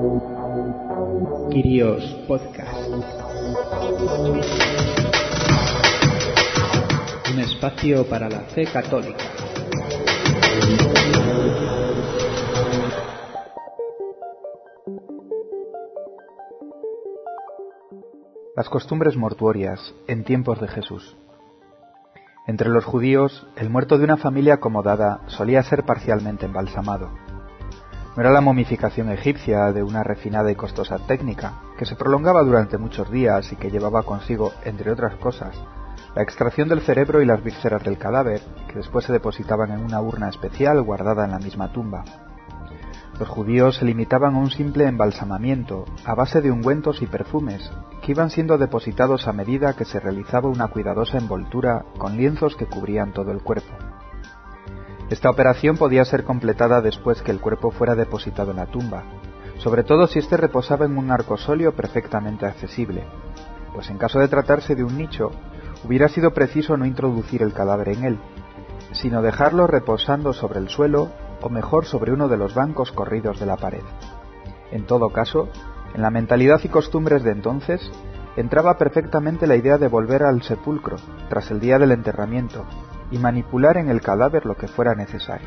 Kyrios Podcast. Un espacio para la fe católica. Las costumbres mortuorias en tiempos de Jesús. Entre los judíos, el muerto de una familia acomodada solía ser parcialmente embalsamado. No era la momificación egipcia de una refinada y costosa técnica, que se prolongaba durante muchos días y que llevaba consigo, entre otras cosas, la extracción del cerebro y las vísceras del cadáver, que después se depositaban en una urna especial guardada en la misma tumba. Los judíos se limitaban a un simple embalsamamiento, a base de ungüentos y perfumes, que iban siendo depositados a medida que se realizaba una cuidadosa envoltura con lienzos que cubrían todo el cuerpo. Esta operación podía ser completada después que el cuerpo fuera depositado en la tumba, sobre todo si éste reposaba en un arcosolio perfectamente accesible, pues en caso de tratarse de un nicho, hubiera sido preciso no introducir el cadáver en él, sino dejarlo reposando sobre el suelo o mejor sobre uno de los bancos corridos de la pared. En todo caso, en la mentalidad y costumbres de entonces, entraba perfectamente la idea de volver al sepulcro tras el día del enterramiento y manipular en el cadáver lo que fuera necesario.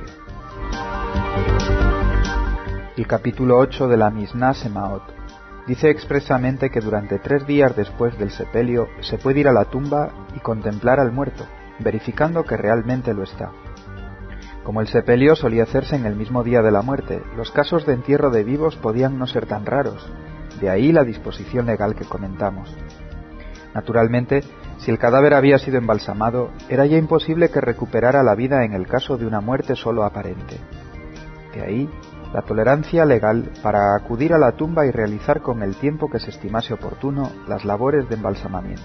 El capítulo 8 de la Misná Semaot dice expresamente que durante 3 días después del sepelio se puede ir a la tumba y contemplar al muerto, verificando que realmente lo está. Como el sepelio solía hacerse en el mismo día de la muerte, los casos de entierro de vivos podían no ser tan raros, de ahí la disposición legal que comentamos. Naturalmente, si el cadáver había sido embalsamado, era ya imposible que recuperara la vida en el caso de una muerte solo aparente. De ahí la tolerancia legal para acudir a la tumba y realizar con el tiempo que se estimase oportuno las labores de embalsamamiento.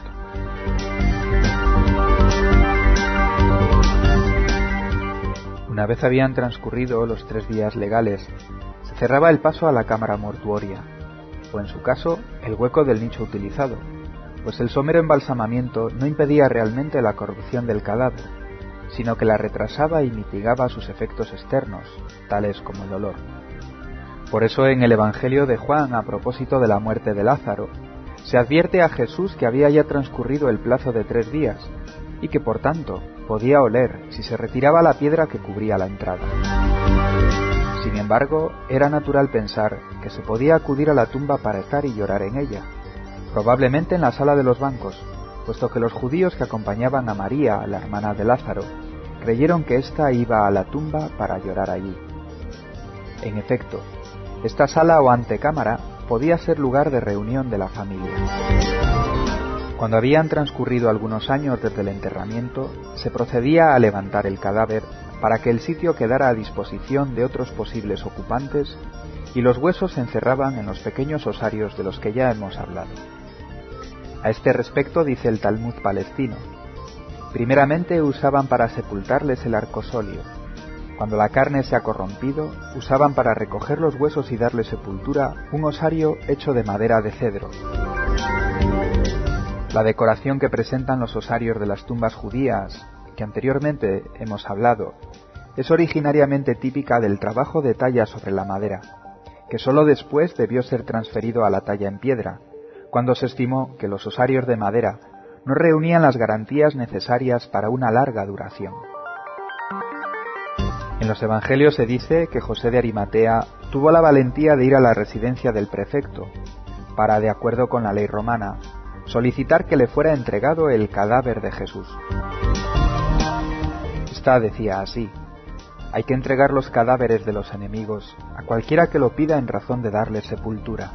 Una vez habían transcurrido los 3 días legales, se cerraba el paso a la cámara mortuoria, o en su caso, el hueco del nicho utilizado, pues el somero embalsamamiento no impedía realmente la corrupción del cadáver, sino que la retrasaba y mitigaba sus efectos externos, tales como el olor. Por eso en el Evangelio de Juan, a propósito de la muerte de Lázaro, se advierte a Jesús que había ya transcurrido el plazo de 3 días, y que por tanto podía oler si se retiraba la piedra que cubría la entrada. Sin embargo, era natural pensar que se podía acudir a la tumba para estar y llorar en ella, probablemente en la sala de los bancos, puesto que los judíos que acompañaban a María, la hermana de Lázaro, creyeron que ésta iba a la tumba para llorar allí. En efecto, esta sala o antecámara podía ser lugar de reunión de la familia. Cuando habían transcurrido algunos años desde el enterramiento, se procedía a levantar el cadáver para que el sitio quedara a disposición de otros posibles ocupantes y los huesos se encerraban en los pequeños osarios de los que ya hemos hablado. A este respecto dice el Talmud palestino: primeramente usaban para sepultarles el arcosolio. Cuando la carne se ha corrompido, usaban para recoger los huesos y darle sepultura un osario hecho de madera de cedro. La decoración que presentan los osarios de las tumbas judías, que anteriormente hemos hablado, es originariamente típica del trabajo de talla sobre la madera, que sólo después debió ser transferido a la talla en piedra, cuando se estimó que los osarios de madera no reunían las garantías necesarias para una larga duración. En los Evangelios se dice que José de Arimatea tuvo la valentía de ir a la residencia del prefecto para, de acuerdo con la ley romana, solicitar que le fuera entregado el cadáver de Jesús. Esta decía así: hay que entregar los cadáveres de los enemigos a cualquiera que lo pida en razón de darle sepultura.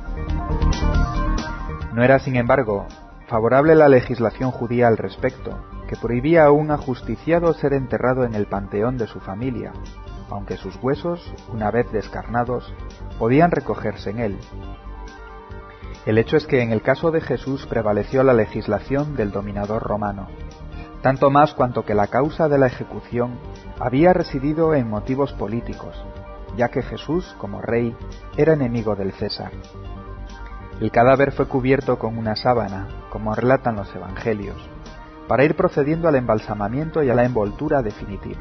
No era, sin embargo, favorable la legislación judía al respecto, que prohibía a un ajusticiado ser enterrado en el panteón de su familia, aunque sus huesos, una vez descarnados, podían recogerse en él. El hecho es que en el caso de Jesús prevaleció la legislación del dominador romano, tanto más cuanto que la causa de la ejecución había residido en motivos políticos, ya que Jesús, como rey, era enemigo del César. El cadáver fue cubierto con una sábana, como relatan los Evangelios, para ir procediendo al embalsamamiento y a la envoltura definitiva.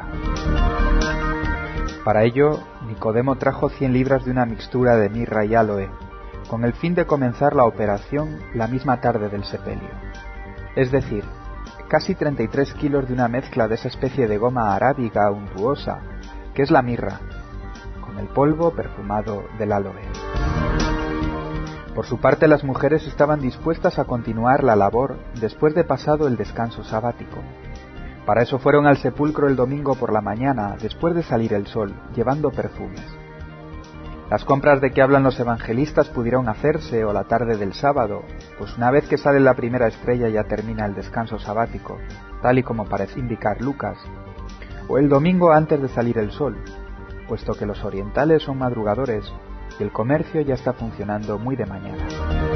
Para ello, Nicodemo trajo 100 libras de una mixtura de mirra y áloe, con el fin de comenzar la operación la misma tarde del sepelio. Es decir, casi 33 kilos de una mezcla de esa especie de goma arábiga untuosa, que es la mirra, con el polvo perfumado del aloe. Por su parte, las mujeres estaban dispuestas a continuar la labor después de pasado el descanso sabático. Para eso fueron al sepulcro el domingo por la mañana, después de salir el sol, llevando perfumes. Las compras de que hablan los evangelistas pudieron hacerse o la tarde del sábado, pues una vez que sale la primera estrella ya termina el descanso sabático, tal y como parece indicar Lucas, o el domingo antes de salir el sol, puesto que los orientales son madrugadores y el comercio ya está funcionando muy de mañana.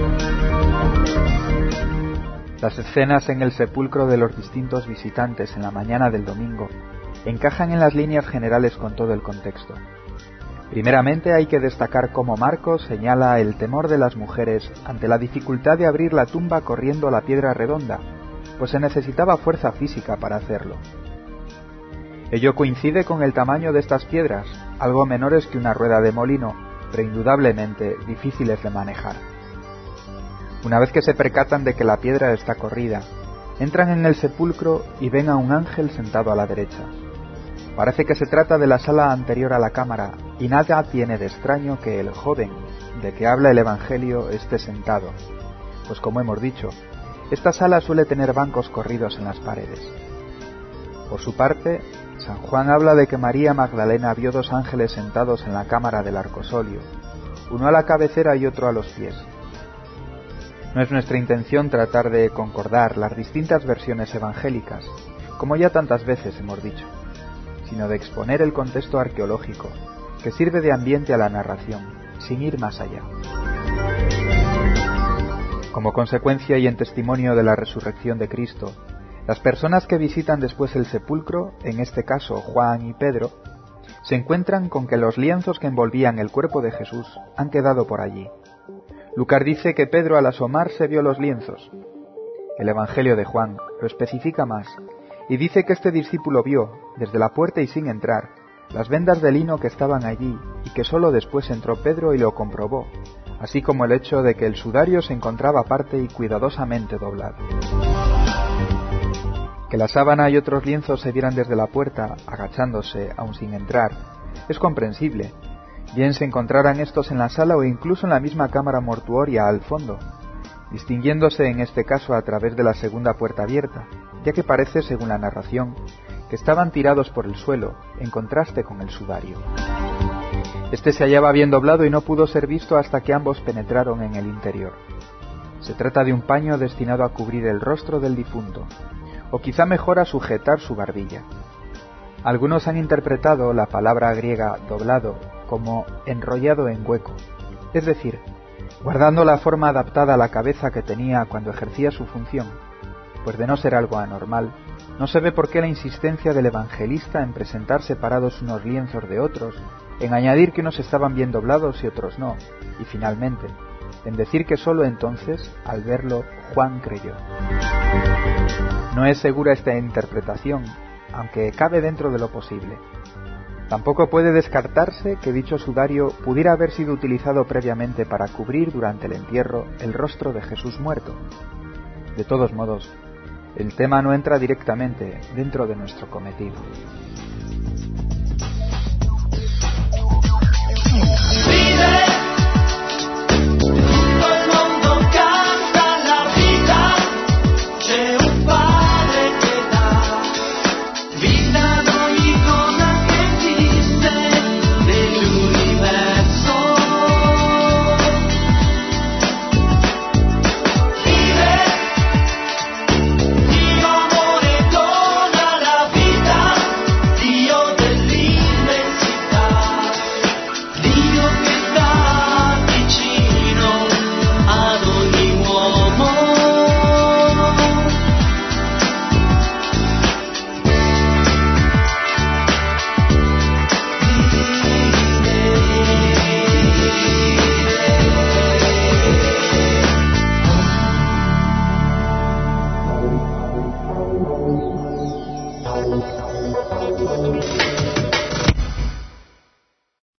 Las escenas en el sepulcro de los distintos visitantes en la mañana del domingo encajan en las líneas generales con todo el contexto. Primeramente hay que destacar cómo Marcos señala el temor de las mujeres ante la dificultad de abrir la tumba corriendo la piedra redonda, pues se necesitaba fuerza física para hacerlo. Ello coincide con el tamaño de estas piedras, algo menores que una rueda de molino, pero indudablemente difíciles de manejar. Una vez que se percatan de que la piedra está corrida, entran en el sepulcro y ven a un ángel sentado a la derecha. Parece que se trata de la sala anterior a la cámara, y nada tiene de extraño que el joven de que habla el Evangelio esté sentado, pues como hemos dicho, esta sala suele tener bancos corridos en las paredes. Por su parte, San Juan habla de que María Magdalena vio dos ángeles sentados en la cámara del arcosolio, uno a la cabecera y otro a los pies. No es nuestra intención tratar de concordar las distintas versiones evangélicas, como ya tantas veces hemos dicho, sino de exponer el contexto arqueológico, que sirve de ambiente a la narración, sin ir más allá. Como consecuencia y en testimonio de la resurrección de Cristo, las personas que visitan después el sepulcro, en este caso Juan y Pedro, se encuentran con que los lienzos que envolvían el cuerpo de Jesús han quedado por allí. Lucas dice que Pedro al asomarse vio los lienzos. El Evangelio de Juan lo especifica más, y dice que este discípulo vio, desde la puerta y sin entrar, las vendas de lino que estaban allí y que sólo después entró Pedro y lo comprobó, así como el hecho de que el sudario se encontraba aparte y cuidadosamente doblado. Que la sábana y otros lienzos se vieran desde la puerta, agachándose, aun sin entrar, es comprensible, bien se encontraran estos en la sala o incluso en la misma cámara mortuoria al fondo, distinguiéndose en este caso a través de la segunda puerta abierta, ya que parece, según la narración, que estaban tirados por el suelo, en contraste con el sudario. Este se hallaba bien doblado y no pudo ser visto hasta que ambos penetraron en el interior. Se trata de un paño destinado a cubrir el rostro del difunto, o quizá mejor a sujetar su barbilla. Algunos han interpretado la palabra griega doblado como enrollado en hueco, es decir, guardando la forma adaptada a la cabeza que tenía cuando ejercía su función, pues de no ser algo anormal, no se ve por qué la insistencia del evangelista en presentar separados unos lienzos de otros, en añadir que unos estaban bien doblados y otros no, y finalmente, en decir que sólo entonces, al verlo, Juan creyó. No es segura esta interpretación, aunque cabe dentro de lo posible. Tampoco puede descartarse que dicho sudario pudiera haber sido utilizado previamente para cubrir durante el entierro el rostro de Jesús muerto. De todos modos, el tema no entra directamente dentro de nuestro cometido.